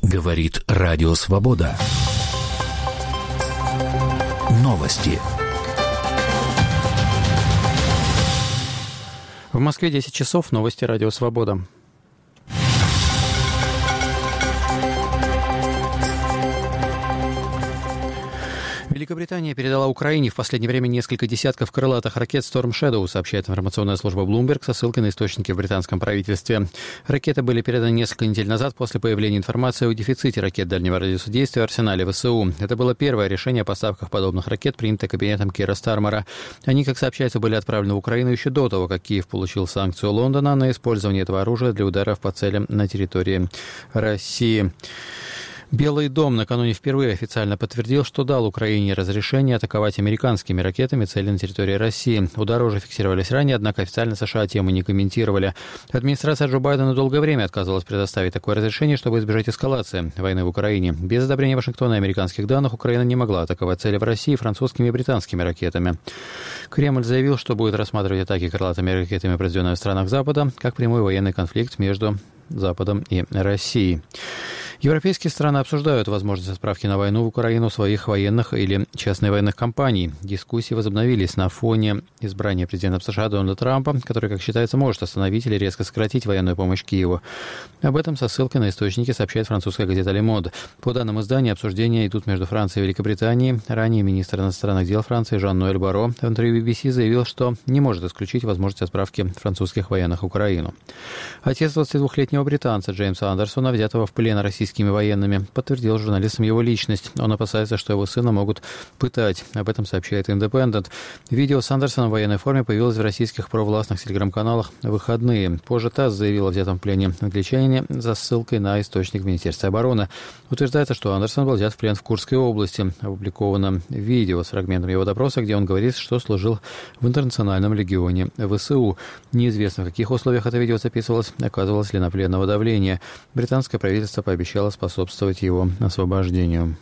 Говорит Радио Свобода. Новости. В Москве 10 часов. Новости Радио Свобода. Великобритания передала Украине в последнее время несколько десятков крылатых ракет Storm Shadow, сообщает информационная служба Bloomberg со ссылкой на источники в британском правительстве. Ракеты были переданы несколько недель назад после появления информации о дефиците ракет дальнего радиуса действия в арсенале ВСУ. Это было первое решение о поставках подобных ракет, принятое кабинетом Кира Стармера. Они, как сообщается, были отправлены в Украину еще до того, как Киев получил санкцию Лондона на использование этого оружия для ударов по целям на территории России. Белый дом накануне впервые официально подтвердил, что дал Украине разрешение атаковать американскими ракетами цели на территории России. Удары уже фиксировались ранее, однако официально США тему не комментировали. Администрация Джо Байдена долгое время отказывалась предоставить такое разрешение, чтобы избежать эскалации войны в Украине. Без одобрения Вашингтона и американских данных Украина не могла атаковать цели в России французскими и британскими ракетами. Кремль заявил, что будет рассматривать атаки крылатыми ракетами, произведенные в странах Запада, как прямой военный конфликт между Западом и Россией. Европейские страны обсуждают возможность отправки на войну в Украину своих военных или частных военных компаний. Дискуссии возобновились на фоне избрания президента США Дональда Трампа, который, как считается, может остановить или резко сократить военную помощь Киеву. Об этом со ссылкой на источники сообщает французская газета «Le Monde». По данным издания, обсуждения идут между Францией и Великобританией. Ранее министр иностранных дел Франции Жан-Ноэль Барро в интервью BBC заявил, что не может исключить возможность отправки французских военных в Украину. Отец 22-летнего британца Джеймса Андерсона, взятого в плен российскими военными, подтвердил журналистам его личность. Он опасается, что его сына могут пытать. Об этом сообщает Independent. Видео с Андерсоном в военной форме появилось в российских провластных телеграм-каналах в выходные. Позже ТАСС заявил о взятом в плене англичанине за ссылкой на источник в Министерстве обороны. Утверждается, что Андерсон был взят в плен в Курской области. Опубликовано видео с фрагментом его допроса, где он говорит, что служил в Интернациональном легионе ВСУ. Неизвестно, в каких условиях это видео записывалось, оказывалось ли на пленного давления. Британское правительство пообещало способствовать его освобождению.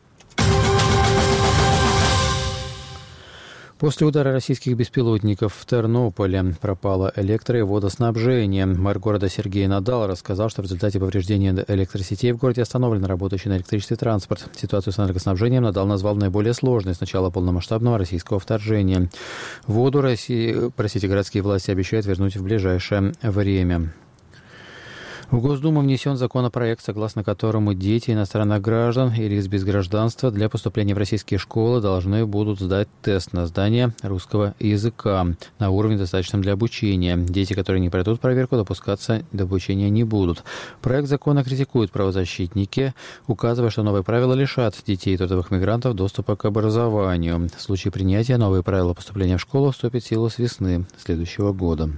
После удара российских беспилотников в Тернополе пропало электро- и водоснабжение. Мэр города Сергей Надал рассказал, что в результате повреждения электросетей в городе остановлен работающий на электричестве транспорт. Ситуацию с энергоснабжением Надал назвал наиболее сложной с начала полномасштабного российского вторжения. Воду городские власти обещают вернуть в ближайшее время. В Госдуму внесен законопроект, согласно которому дети иностранных граждан или лиц без гражданства для поступления в российские школы должны будут сдать тест на знание русского языка на уровне, достаточном для обучения. Дети, которые не пройдут проверку, допускаться до обучения не будут. Проект закона критикуют правозащитники, указывая, что новые правила лишат детей трудовых мигрантов доступа к образованию. В случае принятия новые правила поступления в школу вступят в силу с весны следующего года.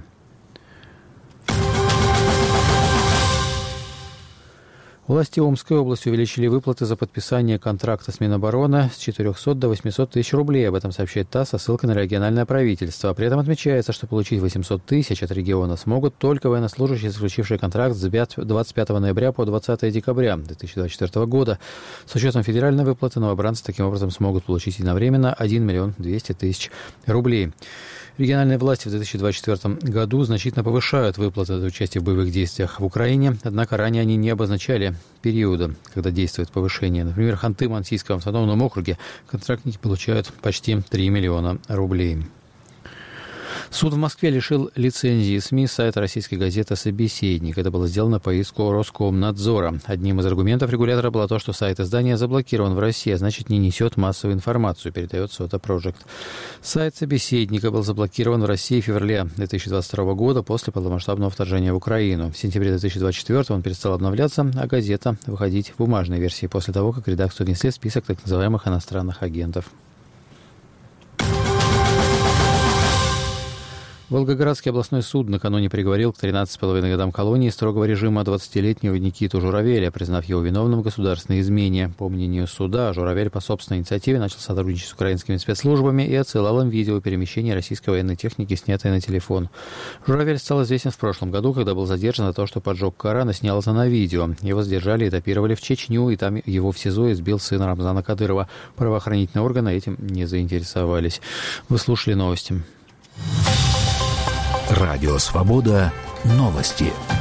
Власти Омской области увеличили выплаты за подписание контракта с Минобороны с 400 до 800 тысяч рублей. Об этом сообщает ТАСС со ссылкой на региональное правительство. При этом отмечается, что получить 800 тысяч от региона смогут только военнослужащие, заключившие контракт с 25 ноября по 20 декабря 2024 года. С учетом федеральной выплаты новобранцы таким образом смогут получить единовременно 1 миллион 200 тысяч рублей. Региональные власти в 2024 году значительно повышают выплаты за участие в боевых действиях в Украине, однако ранее они не обозначали периода, когда действует повышение. Например, в Ханты-Мансийском автономном округе контрактники получают почти 3 миллиона рублей. Суд в Москве лишил лицензии СМИ сайта российской газеты «Собеседник». Это было сделано по иску Роскомнадзора. Одним из аргументов регулятора было то, что сайт издания заблокирован в России, а значит, не несет массовую информацию, передает Сота Project. Сайт «Собеседника» был заблокирован в России в феврале 2022 года после полномасштабного вторжения в Украину. В сентябре 2024 он перестал обновляться, а газета выходить в бумажной версии после того, как редакцию внесли в список так называемых иностранных агентов. Волгоградский областной суд накануне приговорил к 13,5 годам колонии строгого режима 20-летнего Никиту Журавеля, признав его виновным в государственной измене. По мнению суда, Журавель по собственной инициативе начал сотрудничать с украинскими спецслужбами и отсылал им видео перемещения российской военной техники, снятое на телефон. Журавель стал известен в прошлом году, когда был задержан за то, что поджог Корана снял это на видео. Его задержали и этапировали в Чечню, и там его в СИЗО избил сын Рамзана Кадырова. Правоохранительные органы этим не заинтересовались. Вы слушали новости. Радио Свобода. Новости.